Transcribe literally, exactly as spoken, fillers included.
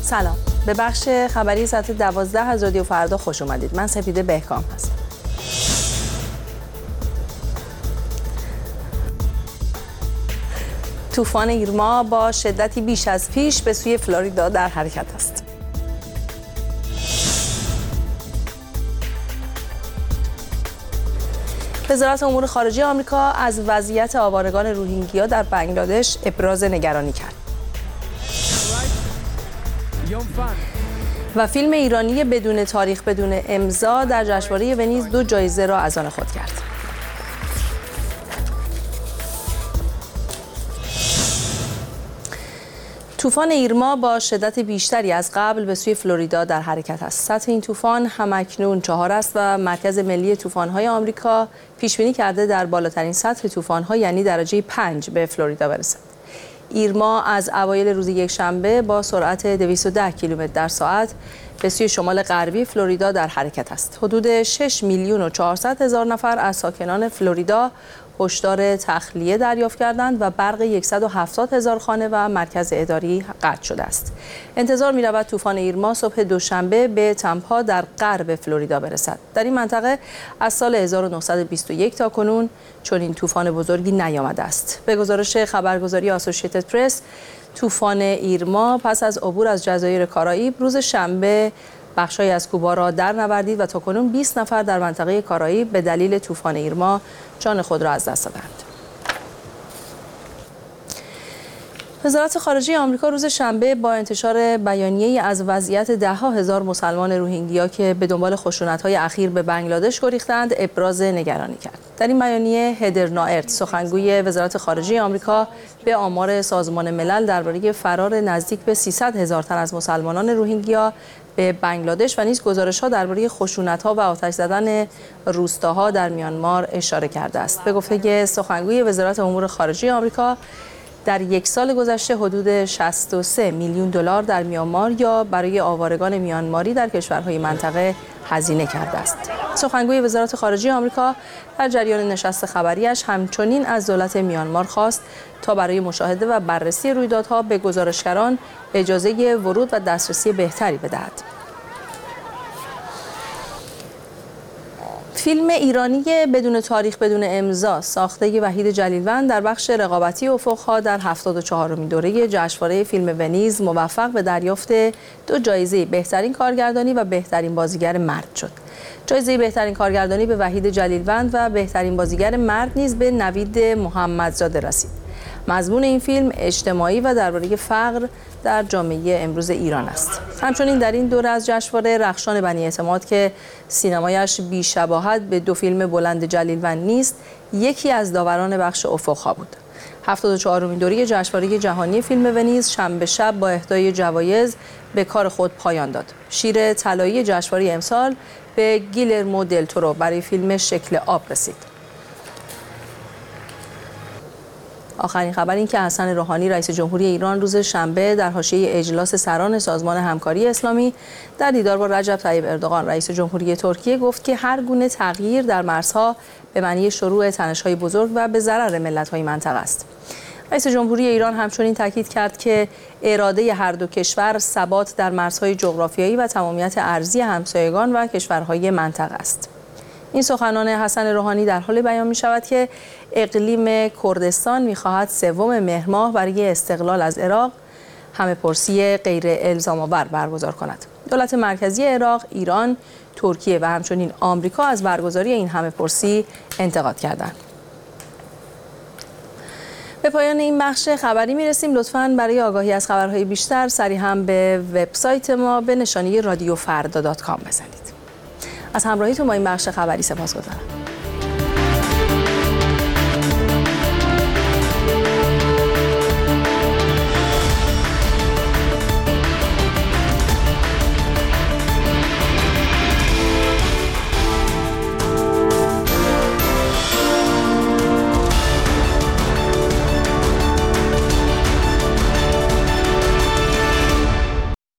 سلام، به بخش خبری ساعت دوازده از رادیو فردا خوش اومدید. من سپیده بهکام هستم. طوفان ایرما با شدتی بیش از پیش به سوی فلوریدا در حرکت است. وزارت امور خارجه آمریکا از وضعیت آوارگان روهینگیا در بنگلادش ابراز نگرانی کرد. و فیلم ایرانی بدون تاریخ بدون امضا در جشنواره ونیز دو جایزه را از آن خود کرد. طوفان ایرما با شدت بیشتری از قبل به سوی فلوریدا در حرکت است. سطح این طوفان همکنون چهار است و مرکز ملی طوفان‌های آمریکا پیش بینی کرده در بالاترین سطح طوفان‌ها یعنی درجه پنج به فلوریدا برسد. ایرما از اوایل روز یکشنبه با سرعت دویست و ده کیلومتر در ساعت به سوی شمال غربی فلوریدا در حرکت است. حدود شش میلیون و چهارصد هزار نفر از ساکنان فلوریدا هشدار تخلیه دریافت کردند و برق صد و هفتاد هزار خانه و مرکز اداری قطع شده است. انتظار می رود طوفان ایرما صبح دوشنبه به تمپا در غرب فلوریدا برسد. در این منطقه از سال هزار و نهصد و بیست و یک تا کنون چنین طوفان بزرگی نیامده است. به گزارش خبرگزاری آسوشیتد پرس، طوفان ایرما پس از عبور از جزایر کارائیب روز شنبه بخشای از کوبا را در نوردید و تاکنون بیست نفر در منطقه کارائیب به دلیل طوفان ایرما جان خود را از دست دادند. وزارت خارجه آمریکا روز شنبه با انتشار بیانیه‌ای از وضعیت ده‌ها هزار مسلمان روهینگیا که به دنبال خشونت‌های اخیر به بنگلادش گریختند ابراز نگرانی کرد. در این بیانیه هدر نائرت، سخنگوی وزارت خارجه آمریکا، به آمار سازمان ملل درباره فرار نزدیک به سیصد هزار تن از مسلمانان روهینگیا به بنگلادش و نیز گزارش‌ها درباره خشونت‌ها و آتش زدن روستاها در میانمار اشاره کرده است. به گفته سخنگوی وزارت امور خارجه آمریکا، در یک سال گذشته حدود شصت و سه میلیون دلار در میانمار یا برای آوارگان میانماری در کشورهای منطقه هزینه کرده است. سخنگوی وزارت خارجه آمریکا در جریان نشست خبریش همچنین از دولت میانمار خواست تا برای مشاهده و بررسی رویدادها به گزارشگران اجازه ورود و دسترسی بهتری بدهد. فیلم ایرانی بدون تاریخ بدون امضا ساخته وحید جلیلوند در بخش رقابتی افق‌ها در هفتاد و چهارمین دوره جشنواره فیلم ونیز موفق به دریافت دو جایزه بهترین کارگردانی و بهترین بازیگر مرد شد. جایزه بهترین کارگردانی به وحید جلیلوند و بهترین بازیگر مرد نیز به نوید محمدزاده رسید. مضمون این فیلم اجتماعی و درباره فقر در جامعه امروز ایران است. همچنین در این دوره از جشنواره رخشان بنی اعتماد که سینمایش بی‌شباهت به دو فیلم بلند جلیلوند نیست، یکی از داوران بخش افق‌ها بود. هفتاد و چهارمین دوره جشنواره جهانی فیلم ونیز شنبه شب با اهدای جوایز به کار خود پایان داد. شیر طلایی جشنواره امسال به گیلرمو دل تورو برای فیلم شکل آب رسید. آخرین خبر این که حسن روحانی رئیس جمهوری ایران روز شنبه در حاشیه اجلاس سران سازمان همکاری اسلامی در دیدار با رجب طیب اردوغان رئیس جمهوری ترکیه گفت که هر گونه تغییر در مرزها به معنی شروع تنش‌های بزرگ و به ضرر ملت‌های منطقه است. رئیس جمهوری ایران همچنین تاکید کرد که اراده هر دو کشور ثبات در مرزهای جغرافیایی و تمامیت ارضی همسایگان و کشورهای منطقه است. این سخنان حسن روحانی در حال بیان می شود که اقلیم کردستان می خواهد سوم مهر ماه برای استقلال از عراق همه پرسی غیر الزام آور برگزار کند. دولت مرکزی عراق، ایران، ترکیه و همچنین آمریکا از برگزاری این همه پرسی انتقاد کردند. به پایان این بخش خبری می رسیم. لطفاً برای آگاهی از خبرهای بیشتر سریعا به وبسایت ما به نشانی رادیو فردا دات کام بزنید. از همراهیتون با این بخش خبری سپاسگزارم.